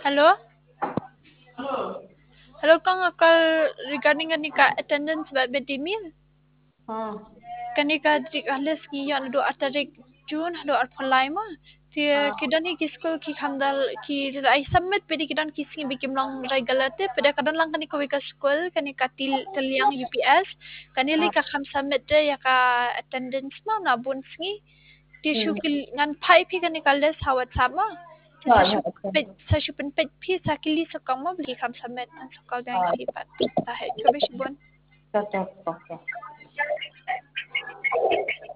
Hello? Hello Kang akal regarding kanika attendance ba bedimil. हाँ Kanika halis ki yan do atarik June do arpalai ma. Ti हाँ kidani ki school ki khamdal ki rai submit pedi kidan ki singi bikim long rai galate peda kadan lang kanika wika school kanika tiliang UPS kanili हाँ ka kham submit de ya ka attendance ma na bun singi ti हम्म shukil ngan pai pi kanika les hawat sama. Ti हाँ हाँ अच्छा sa shupin pet pi sa kili sa kamo bili kham submit an sa kal gang हाँ kalipat. Sa he chobi shibon. अच्छा अच्छा